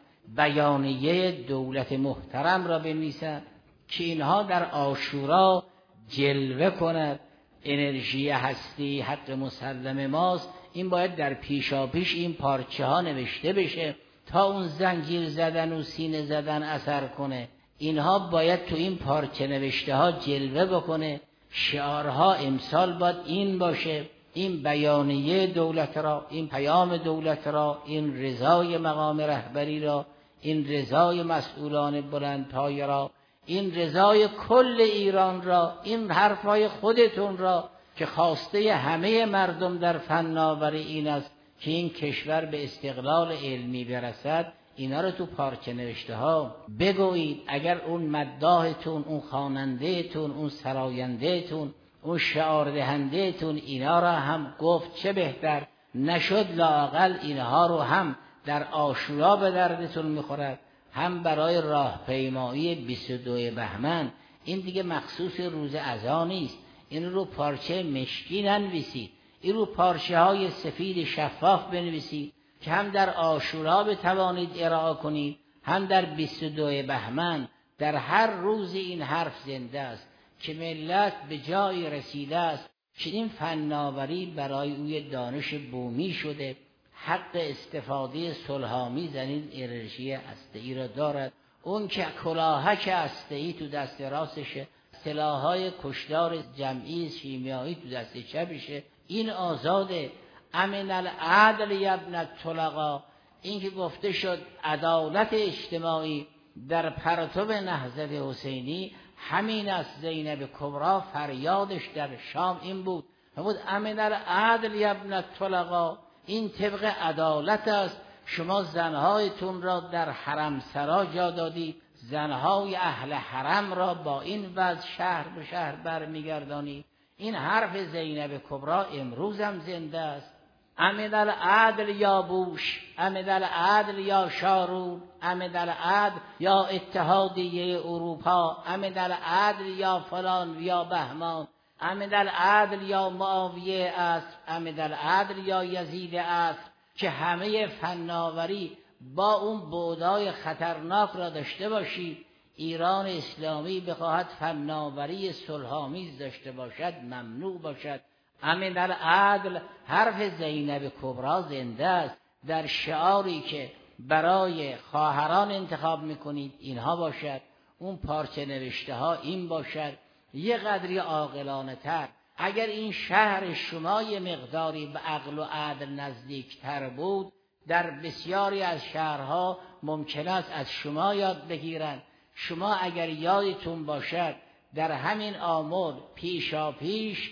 بیانیه دولت محترم را بنویسند که اینها در عاشورا جلوه کند. انرژی هستی حق مسلم ماست. این باید در پیشاپیش این پارچه ها نوشته بشه تا اون زنجیر زدن و سینه زدن اثر کنه. اینها باید تو این پارچه نوشته ها جلوه بکنه. شعارها امسال باید این باشه، این بیانیه دولت را، این پیام دولت را، این رضای مقام رهبری را، این رضای مسئولان بلندپایه را، این رضای کل ایران را، این حرفای خودتون را که خواسته همه مردم در فناوری این است که این کشور به استقلال علمی برسد. اینا رو تو پارچه نوشته ها بگویید. اگر اون مداحتون، اون خوانندهتون، اون سرایندهتون، اون شعار دهندهتون اینا را هم گفت چه بهتر. نشد لااقل اینها رو هم در عاشورا به دردتون میخورد، هم برای راهپیمایی 22 بهمن. این دیگه مخصوص روز عزا نیست. این رو پارچه مشکی ننویسید، این رو پارچه های سفید شفاف بنویسید که هم در عاشورا بتوانید ارائه کنید، هم در 22 بهمن. در هر روز این حرف زنده است که ملت به جایی رسیده است که این فناوری برای اوی دانش بومی شده. حق استفاده صلح‌آمیز از این انرژی هسته‌ای را دارد. اون که کلاهک هسته‌ای تو دست راستشه، سلاح‌های کشتار جمعی شیمیایی تو دست چپشه. این آزاده. امن العدل یبن الطلقا. این که گفته شد عدالت اجتماعی در پرتو نهضت حسینی همین است. زینب کبرا فریادش در شام این بود امن العدل یبن الطلقا. این طبق عدالت است. شما زنهایتون را در حرم سرا جا دادید، زنهای اهل حرم را با این وضع شهر به شهر برمیگردانید. این حرف زینب کبرا امروز هم زنده است. امن العدل یا بوش، امن العدل یا شارون، امن العدل یا اتحادیه اروپا، امن العدل یا فلان یا بهمان، امن العدل یا معاویه است، امن العدل یا یزید است. که همه فناوری با اون بعدای خطرناک را داشته باشید. ایران اسلامی بخواهد فناوری صلح‌آمیز داشته باشد ممنوع باشد. امن العدل حرف زینب کبرا زنده است. در شعاری که برای خواهران انتخاب میکنید اینها باشد، اون پارچه نوشته ها این باشد. یه قدری عاقلانه تر اگر این شهر شما یه مقداری به عقل و عدل نزدیکتر بود، در بسیاری از شهرها ممکن است از شما یاد بگیرند. شما اگر یادتون باشد در همین آمل پیشا پیش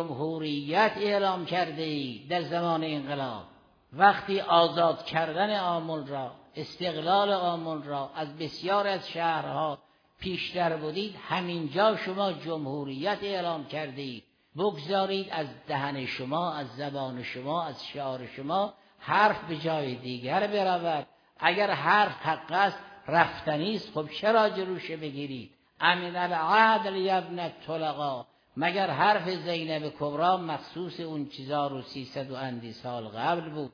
جمهوریت اعلام کرده ای در زمان انقلاب. وقتی آزاد کردن آمل را، استقلال آمل را از بسیار از شهرها پیشتر بودید، همینجا شما جمهوریت اعلام کرده اید. بگذارید از دهن شما، از زبان شما، از شعار شما حرف به جای دیگر برود. اگر حرف حق است رفتنی است، خب چرا جلوشه بگیرید؟ امن العدل یبن الطلقا. مگر حرف زینب کبرا مخصوص اون 1300 و اندی سال قبل بود؟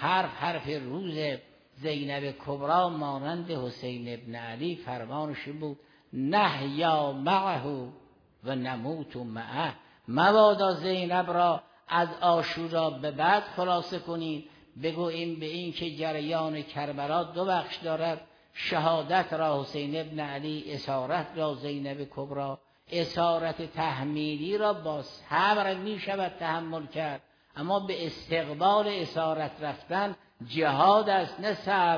حرف روز زینب کبرا مانند حسین ابن علی فرمانش بود نحیا معه و نموت معه. مبادا زینب را از عاشورا به بعد خلاصه کنید. بگوییم به این که جریان کربلا 2 بخش دارد. شهادت را حسین ابن علی، اسارت را زینب کبرا. اسارت تحمیلی را با صبر می شود تحمل کرد، اما به استقبال اسارت رفتن جهاد است نه صبر.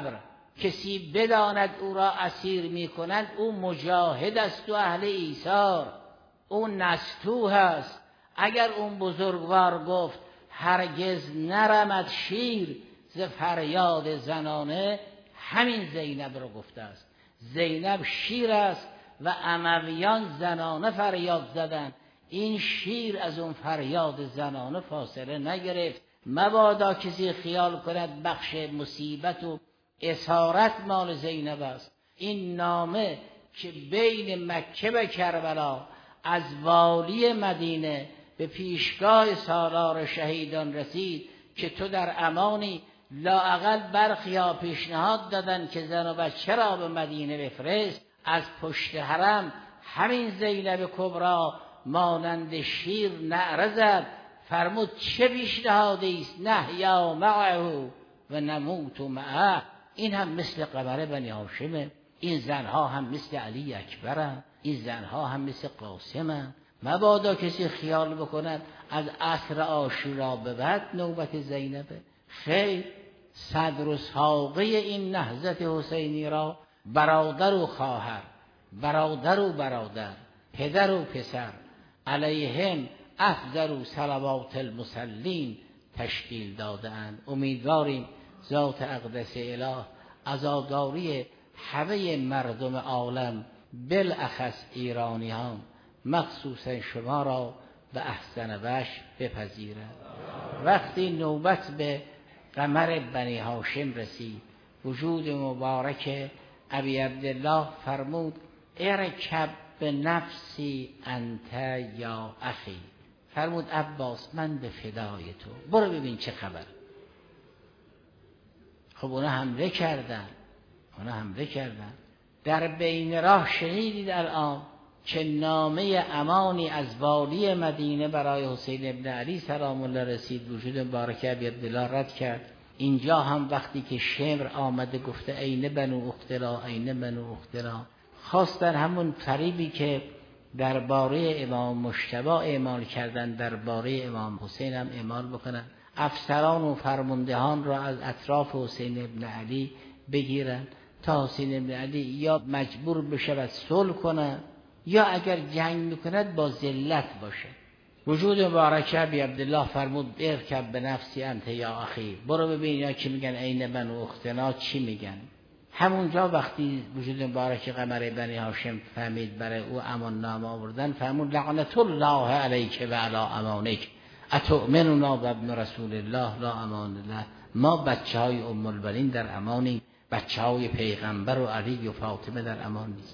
کسی بداند او را اسیر می کند او مجاهد است و اهل ایثار، او نستوه است. اگر اون بزرگوار گفت هرگز نرمد شیر ز فریاد زنانه، همین زینب رو گفته است. زینب شیر است و امویان زنانه فریاد زدند، این شیر از اون فریاد زنانه فاصله نگرفت. مبادا کسی خیال کند بخش مصیبت و اسارت مال زینب است. این نامه که بین مکه و کربلا از والی مدینه به پیشگاه سالار شهیدان رسید که تو در امانی، لااقل برخیا پیشنهاد دادن که زن و بچه را به مدینه بفرست. از پشت حرم همین زینب کبرا مانند شیر نعره زد، فرمود چه پیشنهادی است؟ نحیا معه و نموت معه. این هم مثل قمر بنی هاشمه، این زنها هم مثل علی اکبرن، این زنها هم مثل قاسمن. مبادا کسی خیال بکند از عصر عاشورا به بعد نوبت زینبه. خیر، صدر و ساقه این نهضت حسینی را برادر و خواهر، برادر و برادر، پدر و پسر، علیهم افضل صلوات المصلین تشکیل دادند. امیدواریم ذات اقدس اله عزاداری همه مردم عالم، بالاخص ایرانیان، مخصوصا شما را به احسن وجه بپذیرد. وقتی نوبت به قمر بنی هاشم رسید، وجود مبارک ابی عبدالله فرمود ارکب به نفسی انت یا اخی. فرمود عباس من به فدای تو، برو ببین چه خبر. خب اونا حمله کردن، در بین راه شنیدید الان که نامه امانی از والی مدینه برای حسین ابن علی سلام الله رسید. وجود مبارک ابی عبدالله رد کرد. اینجا هم وقتی که شمر آمده گفته عین بنو اختلا، عین بنو اختلا، خواستن همون فریبی که درباره امام مجتبی اعمال کردن درباره امام حسین هم اعمال بکنن، افسران و فرماندهان را از اطراف حسین ابن علی بگیرن تا حسین ابن علی یا مجبور بشه و صلح کنه یا اگر جنگ میکند با ذلت باشه. وجود مبارک ابی عبدالله فرمود ارکب به نفسی انت یا اخی، برو ببین یا چی میگن عین بنو اختنا چی میگن. همونجا وقتی وجود مبارک قمر بنی هاشم فهمید برای او امان نامه آوردن، فرمود لعنت الله علیک و علی امانک اتؤمنون و ابن رسول الله لا امان الله. ما بچه های ام البنین در امانی، بچه های پیغمبر و علی و فاطمه در امان نیستن.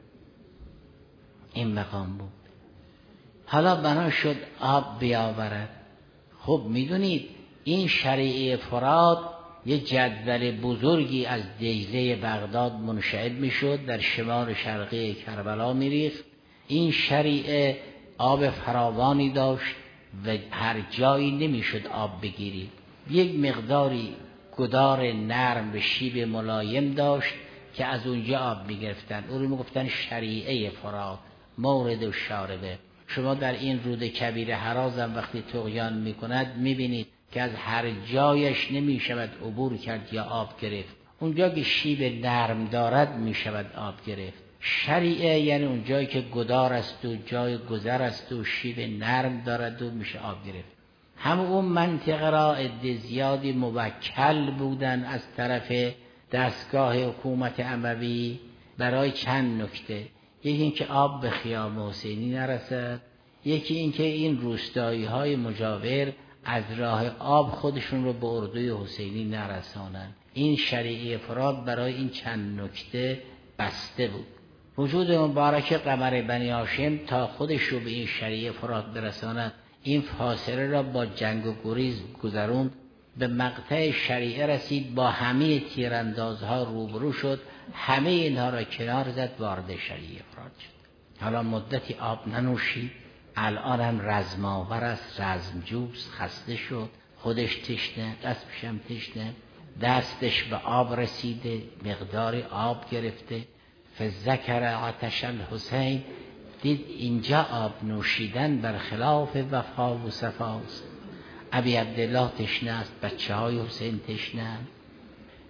این مقام بود. حالا بنا شد آب بیاورد. خب میدونید این شریعه فرات یه جدول بزرگی از دیزه بغداد منشعب میشد، در شمال شرقی کربلا میریخت. این شریعه آب فراوانی داشت و هر جایی نمیشد آب بگیرید. یک مقداری گدار نرم به شیب ملایم داشت که از اونجا آب میگرفتن. اون رو میگفتن شریعه فرات، مورد و شاربه. شما در این رود کبیر هرازم وقتی طغیان میکند میبینید که از هر جایش نمیشود عبور کرد یا آب گرفت. اونجا که شیب نرم دارد میشود آب گرفت. شریعه یعنی اون جایی که گدار است و جای گذر است و شیب نرم دارد و میشه آب گرفت. هم اون منطقه را عده زیادی موکل بودن از طرف دستگاه حکومت اموی برای چند نکته. یکی اینکه آب به خیام حسینی نرسد، یکی اینکه این روستایی های مجاور از راه آب خودشون رو به اردوی حسینی نرسانن. این شریعه فرات برای این چند نکته بسته بود. وجود مبارک قمر بنی هاشم تا خودش رو به این شریعه فرات برساند، این فاصله را با جنگ و گریز گذروند، به مقطع شریعه رسید، با همه تیراندازها روبرو شد، همه اینها را کنار زد، وارد شریعه فرات شد. حالا مدتی آب ننوشید، الان هم رزماور است، رزمجوست، خسته شد، خودش تشنه، دستش هم تشنه، دستش به آب رسیده، مقداری آب گرفته. فذکر آتش الحسین، دید اینجا آب نوشیدن برخلاف وفا و صفاست. ابی عبدالله تشنه است، بچه های حسین تشنه.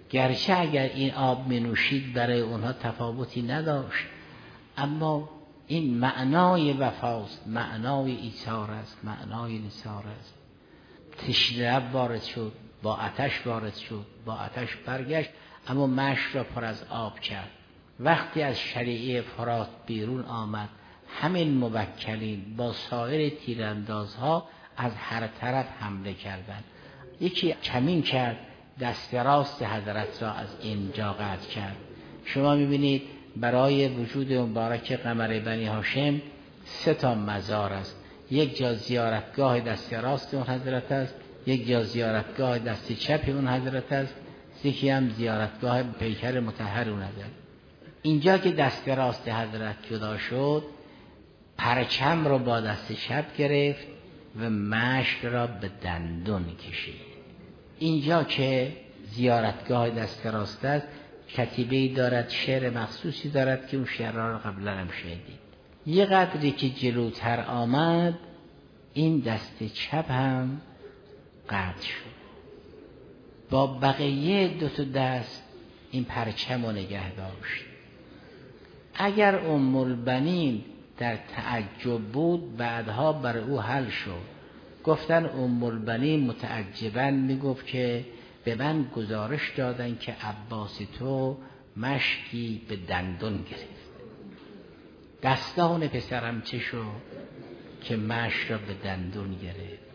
گرچه اگر این آب می نوشید برای اونها تفاوتی نداشت، اما این معنای وفاست، معنای ایثار است، معنای نثار است. تشنه لب وارد شد، با آتش وارد شد، با آتش برگشت، اما مشک را پر از آب کرد. وقتی از شریعه فرات بیرون آمد، همین موکلین با سایر تیراندازها از هر طرف حمله کردند. یکی کمین کرد، دست راست حضرت را از اینجا قطع کرد. شما میبینید برای وجود مبارک قمر بنی هاشم 3 مزار است. یک جا زیارتگاه دست راست اون حضرت است، یک جا زیارتگاه دست چپ اون حضرت است، یکی هم زیارتگاه پیکر مطهر اون حضرت. اینجا که دست راست حضرت جدا شد، پرچم رو با دست چپ گرفت و مشک را به دندون کشید. اینجا که زیارتگاه دست راست است، کتیبه‌ای دارد، شعر مخصوصی دارد که اون شعرها رو قبلا هم شنیدید. یه قدری که جلوتر آمد، این دست چپ هم قطع شد. با بقیه 2 دست این پرچم رو نگه داشت. اگر ام البنین در تعجب بود، بعدها بر او حل شد. گفتن ام البنین متعجباً میگفت که به من گزارش دادن که عباس تو مشکی به دندون گرفت. دستان پسرم چه شد که مشک را به دندون گرفت؟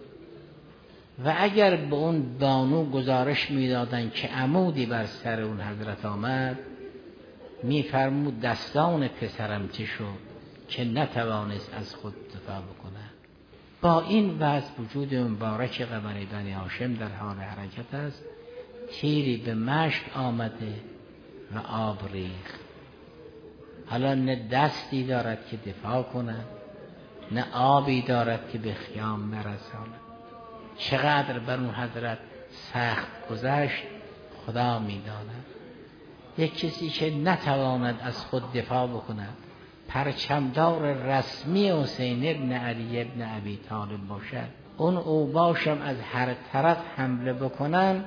و اگر به اون بانو گزارش میدادن که عمودی بر سر اون حضرت آمد، میفرمود دستان پسرم چه شد که نتوانست از خود دفاع بکنه. با این وضع وجود مبارک قمر بنی هاشم در حال حرکت است. تیری به مشک آمده و آب ریخت. حالا نه دستی دارد که دفاع کند، نه آبی دارد که به خیام برساند. چقدر بر اون حضرت سخت گذشت خدا میداند. یک کسی که نتواند از خود دفاع بکند، پرچمدار رسمی حسین ابن علی ابن ابی طالب باشد، اون اوباشم از هر طرف حمله بکنن،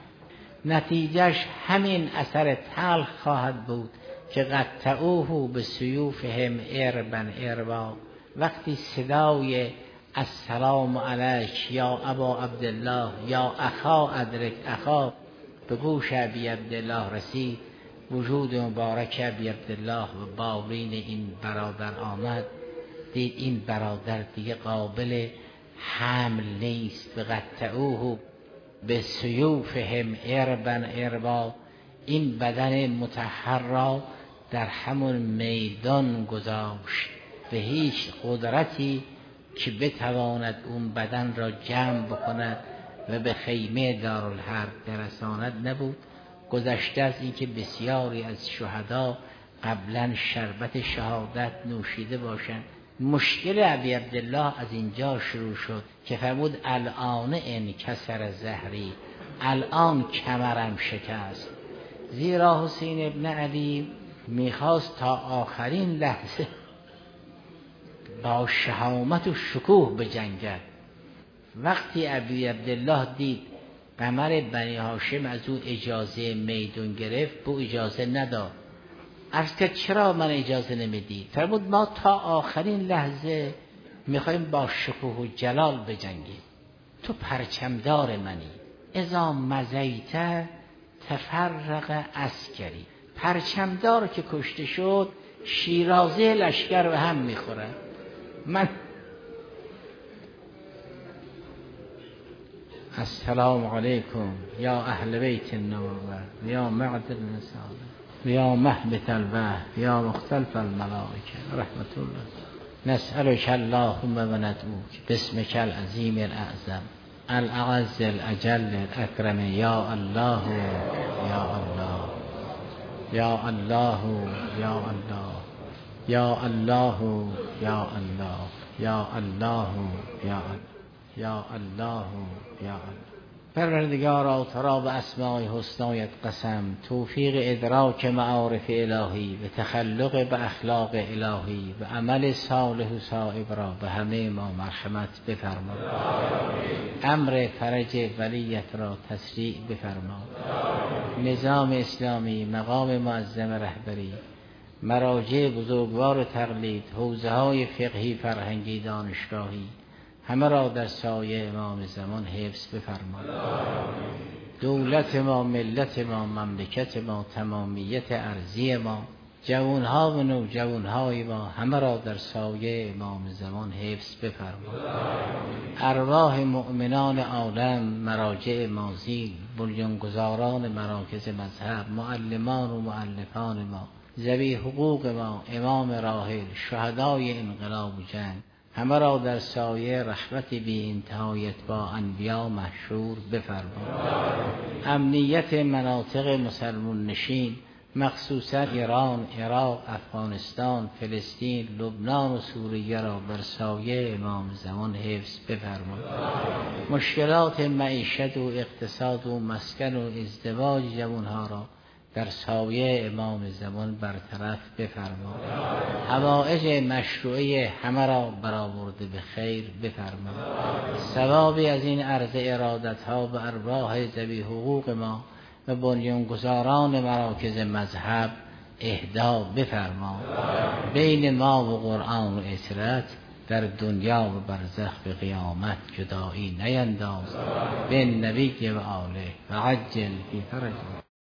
نتیجهش همین اثر تلخ خواهد بود که قطعوه به سیوفهم اربن اربا. وقتی صدای السلام علیک یا ابا عبدالله یا اخا ادرک اخا به گوش ابی عبدالله رسید، وجود مبارک ابی عبدالله و بالین این برادر آمد، دید این برادر دیگه قابل حمل نیست. و قطعوه به سیوفهم اربن اربا، این بدن مطهر را در همون میدان گذاشت و هیچ قدرتی که بتواند اون بدن را جمع بکند و به خیمه دارالحرب برساند نبود. گذشته از این که بسیاری از شهدا قبلا شربت شهادت نوشیده باشند. مشکل ابی عبدالله از اینجا شروع شد که فرمود الان انکسر ظهری، الان کمرم شکست. زیرا حسین ابن علی میخواست تا آخرین لحظه با شهامت و شکوه بجنگد. وقتی ابی عبدالله دید قمر بنی هاشم از او اجازه میدون گرفت، بو اجازه نداد. عرض کرد چرا من اجازه نمیدید؟ فرمود ما تا آخرین لحظه میخوایم با شکوه و جلال بجنگیم. تو پرچمدار منی. اذا مزیت تفرق عسکری. پرچمدار که کشته شد، شیرازه لشکر به هم میخوره. من السلام علیکم یا اهل بیت النبوة یا معدل الرسالة یا مهبط الوحی یا مختلف الملائکه رحمت الله. نسألك اللهم و ندعوک باسمک العظیم الاعظم الاعز الاجل الاکرم یا الله یا الله یا الله یا الله یا الله یا الله یا الله یا الله یا الله یا الله. پروردگارا تو را به اسماء حسنایت قسم، توفیق ادراک معارف الهی و تخلق به اخلاق الهی و عمل صالح و صائب را به همه ما مرحمت بفرما. امر فرج ولیت را تسریع بفرما. نظام اسلامی، مقام معظم رهبری، مراجع بزرگوار تقلید، حوزه های فقهی، فرهنگی، دانشگاهی، همه را در سایه امام زمان حفظ بفرما. دولت ما، ملت ما، مملکت ما، تمامیت ارضی ما، جوانها و نوجوانهای ما، همه را در سایه امام زمان حفظ بفرما. ارواح مؤمنان عالم، مراجع مازین، بنیانگذاران مراکز مذهب، معلمان و مؤلفان ما، ذوی حقوق ما، امام راحل، شهدای انقلاب و جنگ، همه را در سایه رحمت بی انتهایت با انبیا محشور بفرما. امنیت مناطق مسلمان نشین، مخصوصا ایران، عراق، افغانستان، فلسطین، لبنان و سوریه را بر سایه امام زمان حفظ بفرما. مشکلات معیشت و اقتصاد و مسکن و ازدواج جوانها را در سایه امام زمان برطرف بفرما. حوائج مشروعه همه را برآورده به خیر بفرما. ثوابی از این عرض ارادت ها به ارواح ذوی حقوق ما و بنیانگذاران مراکز مذهب اهدا بفرما. بین ما و قرآن و اطاعت در دنیا و برزخ به قیامت جدایی نینداز. به نبی و آله و عجل فی فرج.